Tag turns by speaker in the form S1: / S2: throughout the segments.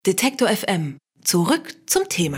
S1: Detektor FM. Zurück zum Thema.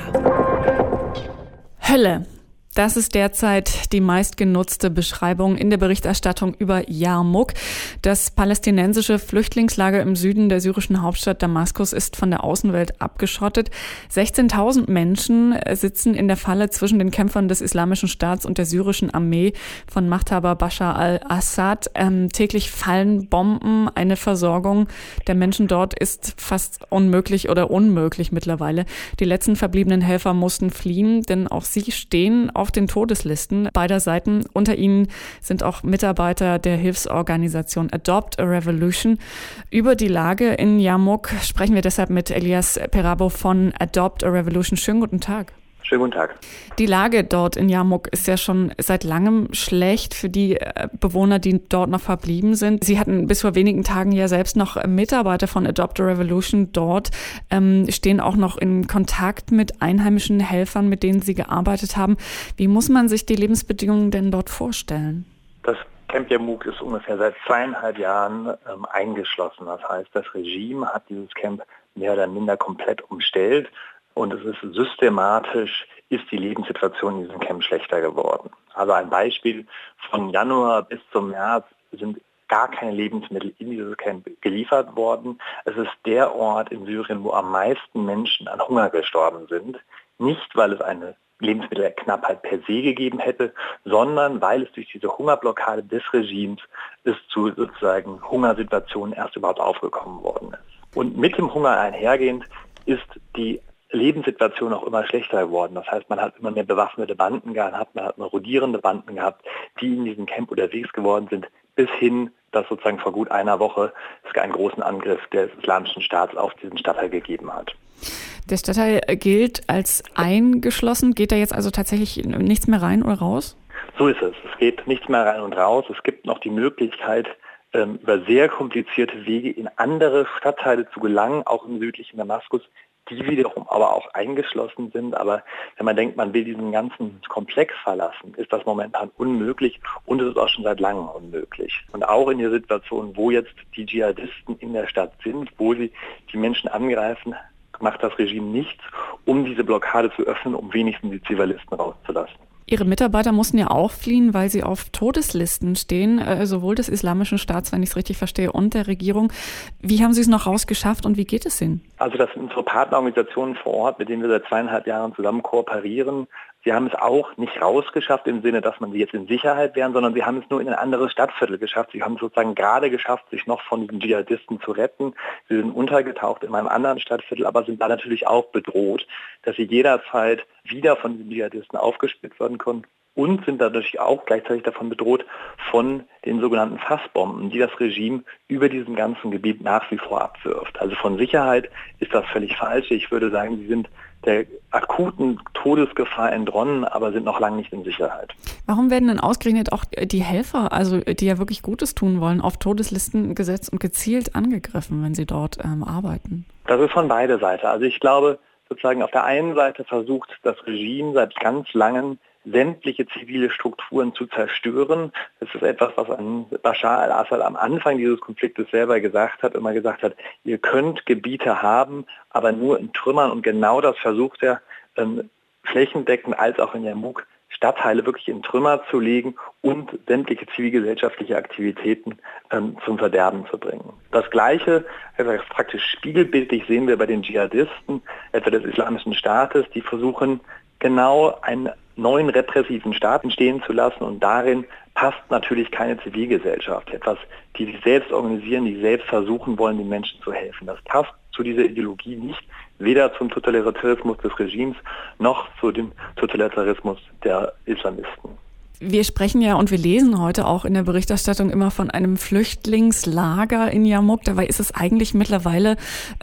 S2: Hölle. Das ist derzeit die meistgenutzte Beschreibung in der Berichterstattung über Jarmuk. Das palästinensische Flüchtlingslager im Süden der syrischen Hauptstadt Damaskus ist von der Außenwelt abgeschottet. 16.000 Menschen sitzen in der Falle zwischen den Kämpfern des Islamischen Staats und der syrischen Armee von Machthaber Bashar al-Assad. Täglich fallen Bomben. Eine Versorgung der Menschen dort ist fast unmöglich oder unmöglich mittlerweile. Die letzten verbliebenen Helfer mussten fliehen, denn auch sie stehen auf den Todeslisten beider Seiten. Unter ihnen sind auch Mitarbeiter der Hilfsorganisation Adopt a Revolution. Über die Lage in Jarmuk sprechen wir deshalb mit Elias Perabo von Adopt a Revolution. Schönen guten Tag.
S3: Schönen guten Tag.
S2: Die Lage dort in Jarmuk ist ja schon seit langem schlecht für die Bewohner, die dort noch verblieben sind. Sie hatten bis vor wenigen Tagen ja selbst noch Mitarbeiter von Adopt a Revolution dort, stehen auch noch in Kontakt mit einheimischen Helfern, mit denen sie gearbeitet haben. Wie muss man sich die Lebensbedingungen denn dort vorstellen?
S3: Das Camp Jarmuk ist ungefähr seit 2,5 Jahren eingeschlossen. Das heißt, das Regime hat dieses Camp mehr oder minder komplett umstellt. Und es ist systematisch, ist die Lebenssituation in diesem Camp schlechter geworden. Also ein Beispiel, von Januar bis zum März sind gar keine Lebensmittel in dieses Camp geliefert worden. Es ist der Ort in Syrien, wo am meisten Menschen an Hunger gestorben sind. Nicht, weil es eine Lebensmittelknappheit per se gegeben hätte, sondern weil es durch diese Hungerblockade des Regimes zu sozusagen Hungersituationen erst überhaupt aufgekommen worden ist. Und mit dem Hunger einhergehend ist die Lebenssituation auch immer schlechter geworden. Das heißt, man hat immer mehr bewaffnete Banden gehabt, man hat immer rotierende Banden gehabt, die in diesem Camp unterwegs geworden sind, bis hin, dass sozusagen vor gut einer Woche es einen großen Angriff des Islamischen Staats auf diesen Stadtteil gegeben hat.
S2: Der Stadtteil gilt als eingeschlossen. Geht da jetzt also tatsächlich nichts mehr rein oder raus?
S3: So ist es. Es geht nichts mehr rein und raus. Es gibt noch die Möglichkeit, über sehr komplizierte Wege in andere Stadtteile zu gelangen, auch im südlichen Damaskus, die wiederum aber auch eingeschlossen sind. Aber wenn man denkt, man will diesen ganzen Komplex verlassen, ist das momentan unmöglich und es ist auch schon seit langem unmöglich. Und auch in der Situation, wo jetzt die Dschihadisten in der Stadt sind, wo sie die Menschen angreifen, macht das Regime nichts, um diese Blockade zu öffnen, um wenigstens die Zivilisten rauszulassen.
S2: Ihre Mitarbeiter mussten ja auch fliehen, weil sie auf Todeslisten stehen, sowohl des Islamischen Staats, wenn ich es richtig verstehe, und der Regierung. Wie haben Sie es noch rausgeschafft und wie geht es Ihnen?
S3: Also das sind unsere Partnerorganisationen vor Ort, mit denen wir seit 2,5 Jahren zusammen kooperieren. Sie haben es auch nicht rausgeschafft im Sinne, dass man sie jetzt in Sicherheit wären, sondern sie haben es nur in ein anderes Stadtviertel geschafft. Sie haben sozusagen gerade geschafft, sich noch von diesen Dschihadisten zu retten. Sie sind untergetaucht in einem anderen Stadtviertel, aber sind da natürlich auch bedroht, dass sie jederzeit wieder von den Dschihadisten aufgespitzt werden können und sind dadurch auch gleichzeitig davon bedroht von den sogenannten Fassbomben, die das Regime über diesem ganzen Gebiet nach wie vor abwirft. Also von Sicherheit ist das völlig falsch. Ich würde sagen, sie sind der akuten Todesgefahr entronnen, aber sind noch lange nicht in Sicherheit.
S2: Warum werden denn ausgerechnet auch die Helfer, also die ja wirklich Gutes tun wollen, auf Todeslisten gesetzt und gezielt angegriffen, wenn sie dort arbeiten?
S3: Das ist von beider Seiten. Also ich glaube, sozusagen auf der einen Seite versucht das Regime seit ganz langem, sämtliche zivile Strukturen zu zerstören. Das ist etwas, was Bashar al-Assad am Anfang dieses Konfliktes selber gesagt hat, immer gesagt hat, ihr könnt Gebiete haben, aber nur in Trümmern. Und genau das versucht er flächendeckend als auch in Jarmuk, Stadtteile wirklich in Trümmer zu legen und sämtliche zivilgesellschaftliche Aktivitäten zum Verderben zu bringen. Das Gleiche, also praktisch spiegelbildlich, sehen wir bei den Dschihadisten, etwa des Islamischen Staates, die versuchen genau einen neuen repressiven Staat entstehen zu lassen und darin passt natürlich keine Zivilgesellschaft, etwas, die sich selbst organisieren, die selbst versuchen wollen, den Menschen zu helfen. Das passt zu dieser Ideologie nicht, weder zum Totalitarismus des Regimes noch zu dem Totalitarismus der Islamisten.
S2: Wir sprechen ja und wir lesen heute auch in der Berichterstattung immer von einem Flüchtlingslager in Jarmuk. Dabei ist es eigentlich mittlerweile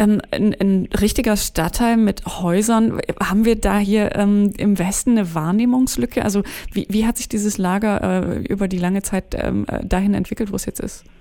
S2: ein richtiger Stadtteil mit Häusern. Haben wir da hier im Westen eine Wahrnehmungslücke? Also wie hat sich dieses Lager über die lange Zeit dahin entwickelt, wo es jetzt ist?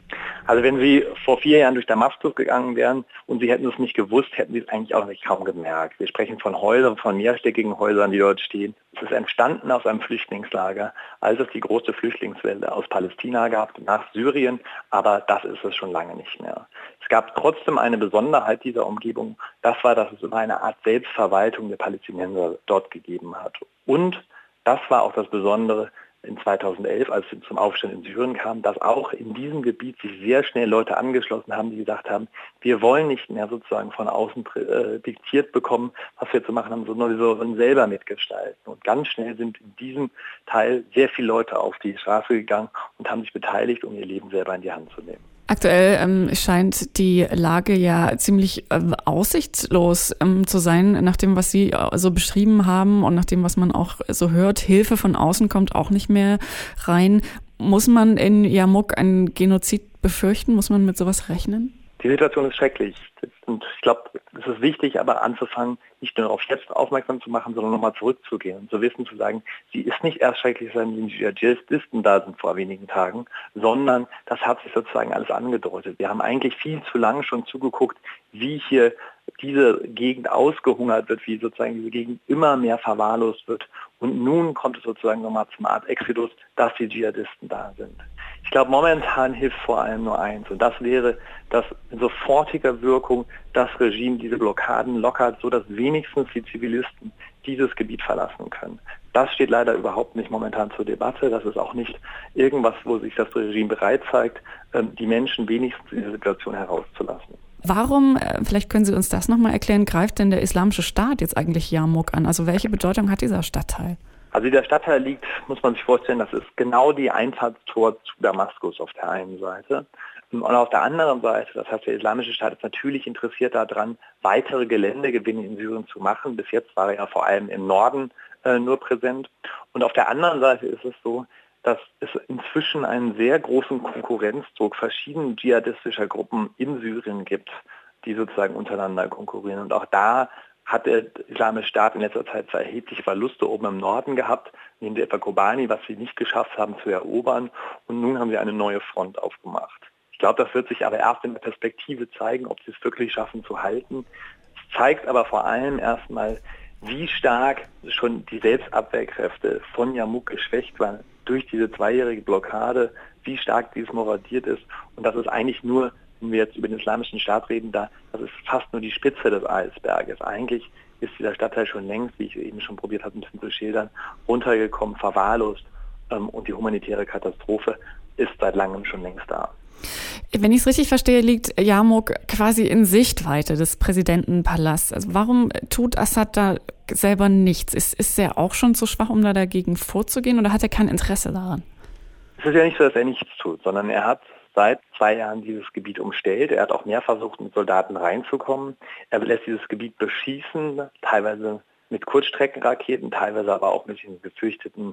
S3: Also wenn Sie vor 4 Jahren durch Damaskus gegangen wären und Sie hätten es nicht gewusst, hätten Sie es eigentlich auch nicht kaum gemerkt. Wir sprechen von Häusern, von mehrstöckigen Häusern, die dort stehen. Es ist entstanden aus einem Flüchtlingslager, als es die große Flüchtlingswelle aus Palästina gab, nach Syrien, aber das ist es schon lange nicht mehr. Es gab trotzdem eine Besonderheit dieser Umgebung, das war, dass es immer eine Art Selbstverwaltung der Palästinenser dort gegeben hat. Und das war auch das Besondere, in 2011, als es zum Aufstand in Syrien kam, dass auch in diesem Gebiet sich sehr schnell Leute angeschlossen haben, die gesagt haben, wir wollen nicht mehr sozusagen von außen diktiert bekommen, was wir zu machen haben, sondern wir sollen selber mitgestalten. Und ganz schnell sind in diesem Teil sehr viele Leute auf die Straße gegangen und haben sich beteiligt, um ihr Leben selber in die Hand zu nehmen.
S2: Aktuell scheint die Lage ja ziemlich aussichtslos zu sein, nach dem, was Sie so beschrieben haben und nach dem, was man auch so hört. Hilfe von außen kommt auch nicht mehr rein. Muss man in Yarmouk einen Genozid befürchten? Muss man mit sowas rechnen?
S3: Die Situation ist schrecklich. Und ich glaube, es ist wichtig, aber anzufangen, nicht nur auf jetzt aufmerksam zu machen, sondern nochmal zurückzugehen und zu wissen, zu sagen, sie ist nicht erst schrecklich, seitdem die Dschihadisten da sind vor wenigen Tagen, sondern das hat sich sozusagen alles angedeutet. Wir haben eigentlich viel zu lange schon zugeguckt, wie hier diese Gegend ausgehungert wird, wie sozusagen diese Gegend immer mehr verwahrlost wird. Und nun kommt es sozusagen nochmal zum Art Exodus, dass die Dschihadisten da sind. Ich glaube, momentan hilft vor allem nur eins, und das wäre, dass in sofortiger Wirkung das Regime diese Blockaden lockert, sodass wenigstens die Zivilisten dieses Gebiet verlassen können. Das steht leider überhaupt nicht momentan zur Debatte. Das ist auch nicht irgendwas, wo sich das Regime bereit zeigt, die Menschen wenigstens in dieser Situation herauszulassen.
S2: Warum, vielleicht können Sie uns das nochmal erklären, greift denn der Islamische Staat jetzt eigentlich Yarmouk an? Also welche Bedeutung hat dieser Stadtteil?
S3: Also wie der Stadtteil liegt, muss man sich vorstellen, das ist genau die Einfahrtstor zu Damaskus auf der einen Seite. Und auf der anderen Seite, das heißt, der Islamische Staat ist natürlich interessiert daran, weitere Geländegewinne in Syrien zu machen. Bis jetzt war er ja vor allem im Norden nur präsent. Und auf der anderen Seite ist es so, dass es inzwischen einen sehr großen Konkurrenzdruck verschiedener dschihadistischer Gruppen in Syrien gibt, die sozusagen untereinander konkurrieren. Und auch da hat der Islamische Staat in letzter Zeit zwar erhebliche Verluste oben im Norden gehabt, neben der etwa Kobani, was sie nicht geschafft haben zu erobern. Und nun haben sie eine neue Front aufgemacht. Ich glaube, das wird sich aber erst in der Perspektive zeigen, ob sie es wirklich schaffen zu halten. Es zeigt aber vor allem erstmal, wie stark schon die Selbstabwehrkräfte von Yarmouk geschwächt waren durch diese 2-jährige Blockade, wie stark dies moradiert ist. Und das ist eigentlich nur, wenn wir jetzt über den Islamischen Staat reden, das ist fast nur die Spitze des Eisberges. Eigentlich ist dieser Stadtteil schon längst, wie ich eben schon probiert habe, ein bisschen zu schildern, runtergekommen, verwahrlost, und die humanitäre Katastrophe ist seit langem schon längst da.
S2: Wenn ich es richtig verstehe, liegt Yarmouk quasi in Sichtweite des Präsidentenpalasts. Also warum tut Assad da selber nichts? Ist er auch schon zu schwach, um da dagegen vorzugehen, oder hat er kein Interesse daran?
S3: Es ist ja nicht so, dass er nichts tut, sondern er hat seit 2 Jahren dieses Gebiet umstellt. Er hat auch mehr versucht, mit Soldaten reinzukommen. Er lässt dieses Gebiet beschießen, teilweise mit Kurzstreckenraketen, teilweise aber auch mit den gefürchteten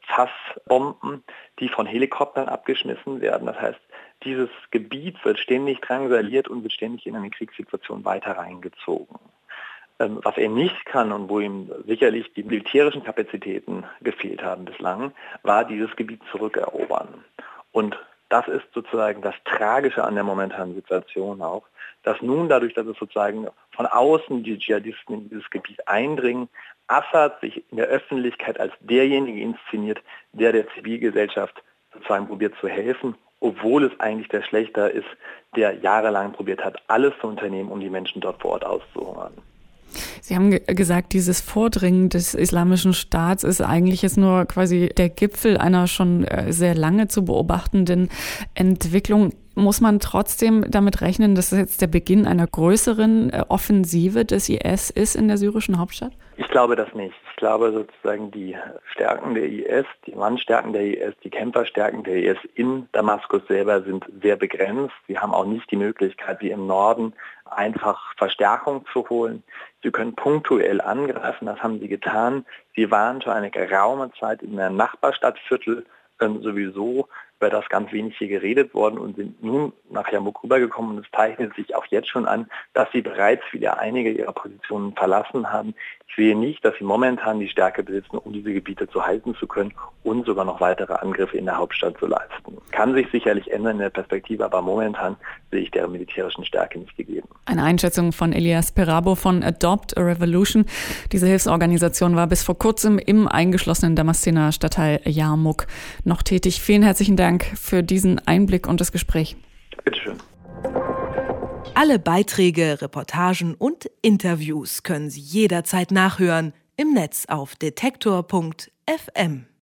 S3: Fassbomben, die von Helikoptern abgeschmissen werden. Das heißt, dieses Gebiet wird ständig drangsaliert und wird ständig in eine Kriegssituation weiter reingezogen. Was er nicht kann und wo ihm sicherlich die militärischen Kapazitäten gefehlt haben bislang, war dieses Gebiet zurückerobern. Und das ist sozusagen das Tragische an der momentanen Situation auch, dass nun dadurch, dass es sozusagen von außen die Dschihadisten in dieses Gebiet eindringen, Assad sich in der Öffentlichkeit als derjenige inszeniert, der Zivilgesellschaft sozusagen probiert zu helfen, obwohl es eigentlich der Schlechter ist, der jahrelang probiert hat, alles zu unternehmen, um die Menschen dort vor Ort auszuhungern.
S2: Sie haben gesagt, dieses Vordringen des Islamischen Staats ist eigentlich jetzt nur quasi der Gipfel einer schon sehr lange zu beobachtenden Entwicklung. Muss man trotzdem damit rechnen, dass es jetzt der Beginn einer größeren Offensive des IS ist in der syrischen Hauptstadt?
S3: Ich glaube das nicht. Ich glaube sozusagen die Stärken der IS, die Mannstärken der IS, die Kämpferstärken der IS in Damaskus selber sind sehr begrenzt. Sie haben auch nicht die Möglichkeit, wie im Norden einfach Verstärkung zu holen. Sie können punktuell angreifen, das haben sie getan. Sie waren schon eine geraume Zeit in der Nachbarstadtviertel sowieso über das ganz wenig hier geredet worden und sind nun nach Yarmouk rübergekommen. Und es zeichnet sich auch jetzt schon an, dass sie bereits wieder einige ihrer Positionen verlassen haben. Ich sehe nicht, dass sie momentan die Stärke besitzen, um diese Gebiete zu halten zu können und sogar noch weitere Angriffe in der Hauptstadt zu leisten. Kann sich sicherlich ändern in der Perspektive, aber momentan sehe ich deren militärischen Stärke nicht gegeben.
S2: Eine Einschätzung von Elias Perabo von Adopt a Revolution. Diese Hilfsorganisation war bis vor kurzem im eingeschlossenen Damaszener Stadtteil Yarmouk noch tätig. Vielen herzlichen Dank für diesen Einblick und das Gespräch.
S3: Bitteschön.
S1: Alle Beiträge, Reportagen und Interviews können Sie jederzeit nachhören im Netz auf detektor.fm.